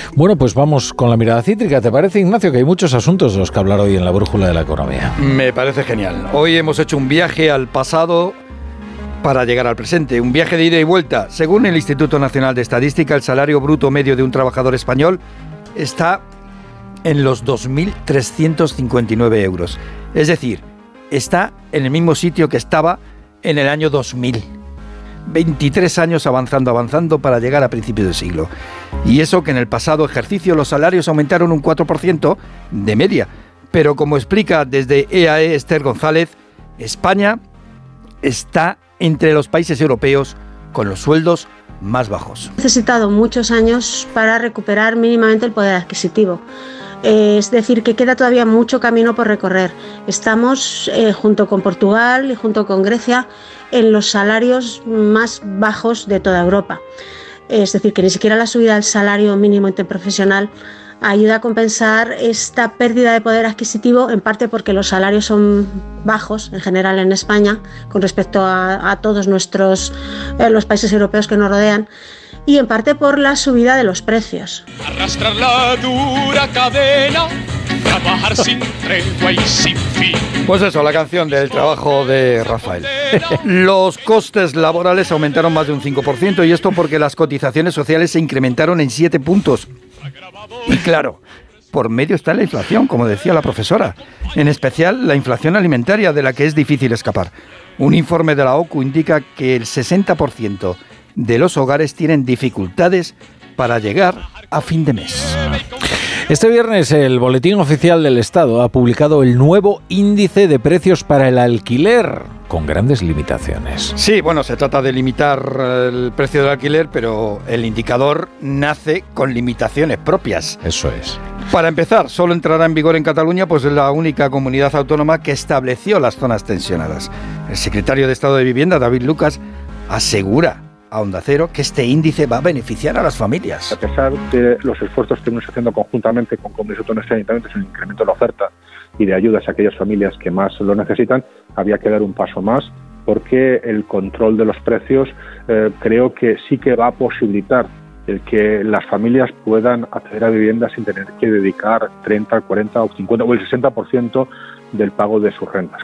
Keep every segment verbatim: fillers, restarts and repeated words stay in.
Bueno, pues vamos con la mirada cítrica. ¿Te parece, Ignacio, que hay muchos asuntos de los que hablar hoy en la brújula de la economía? Me parece genial. Hoy hemos hecho un viaje al pasado para llegar al presente, un viaje de ida y vuelta. Según el Instituto Nacional de Estadística, el salario bruto medio de un trabajador español está en los dos mil trescientos cincuenta y nueve euros. Es decir, está en el mismo sitio que estaba en el año dos mil. veintitrés años avanzando, avanzando para llegar a principios de siglo. Y eso que en el pasado ejercicio los salarios aumentaron un cuatro por ciento de media. Pero como explica desde E A E Esther González, España está entre los países europeos con los sueldos más bajos. Ha necesitado muchos años para recuperar mínimamente el poder adquisitivo. Eh, es decir, que queda todavía mucho camino por recorrer. Estamos, eh, junto con Portugal y junto con Grecia, en los salarios más bajos de toda Europa. Es decir, que ni siquiera la subida del salario mínimo interprofesional ayuda a compensar esta pérdida de poder adquisitivo, en parte porque los salarios son bajos en general en España con respecto a, a todos nuestros eh, los países europeos que nos rodean, y en parte por la subida de los precios. Arrastrar la dura cadena, trabajar sin tregua y sin fin. Pues eso, la canción del trabajo de Rafael. Los costes laborales aumentaron más de un cinco por ciento, y esto porque las cotizaciones sociales se incrementaron en siete puntos. Y claro, por medio está la inflación, como decía la profesora, en especial la inflación alimentaria, de la que es difícil escapar. Un informe de la O C U indica que el sesenta por ciento de los hogares tienen dificultades para llegar a fin de mes. Este viernes el Boletín Oficial del Estado ha publicado el nuevo índice de precios para el alquiler, con grandes limitaciones. Sí, bueno, se trata de limitar el precio del alquiler, pero el indicador nace con limitaciones propias. Eso es. Para empezar, solo entrará en vigor en Cataluña, pues es la única comunidad autónoma que estableció las zonas tensionadas. El secretario de Estado de Vivienda, David Lucas, asegura a Onda Cero que este índice va a beneficiar a las familias. A pesar de los esfuerzos que estamos haciendo conjuntamente con comunidades autónomas y ayuntamientos en el incremento de la oferta y de ayudas a aquellas familias que más lo necesitan, había que dar un paso más, porque el control de los precios eh, creo que sí que va a posibilitar el que las familias puedan acceder a viviendas sin tener que dedicar treinta, cuarenta o cincuenta o el sesenta por ciento del pago de sus rentas.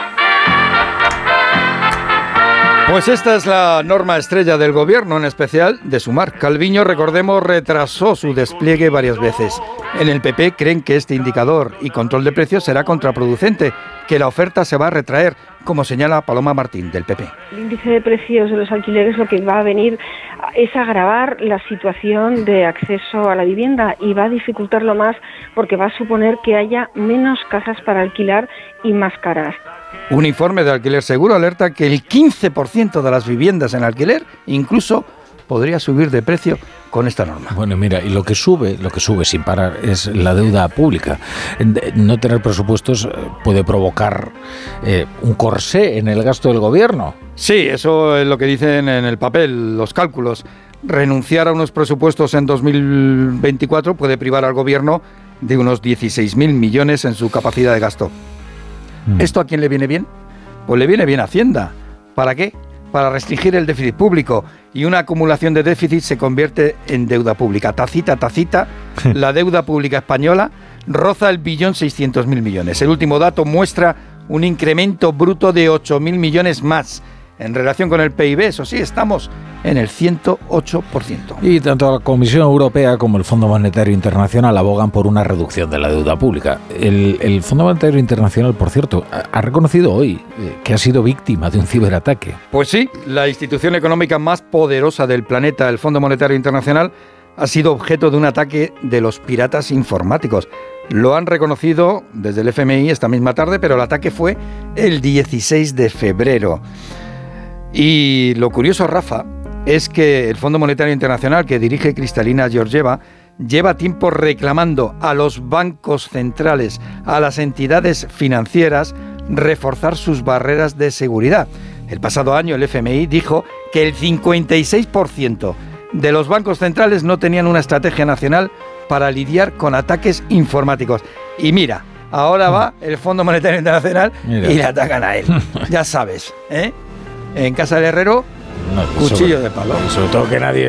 Pues esta es la norma estrella del gobierno, en especial de Sumar. Calviño, recordemos, retrasó su despliegue varias veces. En el P P creen que este indicador y control de precios será contraproducente, que la oferta se va a retraer, como señala Paloma Martín, del P P. El índice de precios de los alquileres lo que va a venir es agravar la situación de acceso a la vivienda y va a dificultarlo más, porque va a suponer que haya menos casas para alquilar y más caras. Un informe de Alquiler Seguro alerta que el quince por ciento de las viviendas en alquiler incluso podría subir de precio con esta norma. Bueno, mira, y lo que sube, lo que sube sin parar es la deuda pública. No tener presupuestos puede provocar eh, un corsé en el gasto del gobierno. Sí, eso es lo que dicen en el papel, los cálculos. Renunciar a unos presupuestos en dos mil veinticuatro puede privar al gobierno de unos dieciséis mil millones en su capacidad de gasto. ¿Esto a quién le viene bien? Pues le viene bien a Hacienda. ¿Para qué? Para restringir el déficit público, y una acumulación de déficit se convierte en deuda pública. Tacita, tacita, la deuda pública española roza el billón seiscientos mil millones. El último dato muestra un incremento bruto de ocho mil millones más. En relación con el P I B, eso sí, estamos en el ciento ocho por ciento. Y tanto la Comisión Europea como el Fondo Monetario Internacional abogan por una reducción de la deuda pública. El, el Fondo Monetario Internacional, por cierto, ha, ha reconocido hoy eh, que ha sido víctima de un ciberataque. Pues sí, la institución económica más poderosa del planeta, el Fondo Monetario Internacional, ha sido objeto de un ataque de los piratas informáticos. Lo han reconocido desde el F M I esta misma tarde, pero el ataque fue el dieciséis de febrero. Y lo curioso, Rafa, es que el Fondo Monetario Internacional, que dirige Kristalina Georgieva, lleva tiempo reclamando a los bancos centrales, a las entidades financieras, reforzar sus barreras de seguridad. El pasado año el F M I dijo que el cincuenta y seis por ciento de los bancos centrales no tenían una estrategia nacional para lidiar con ataques informáticos. Y mira, ahora va el Fondo Monetario Internacional mira. y le atacan a él. Ya sabes, ¿eh? En casa del herrero, no, cuchillo sobre, de palo. Sobre todo que nadie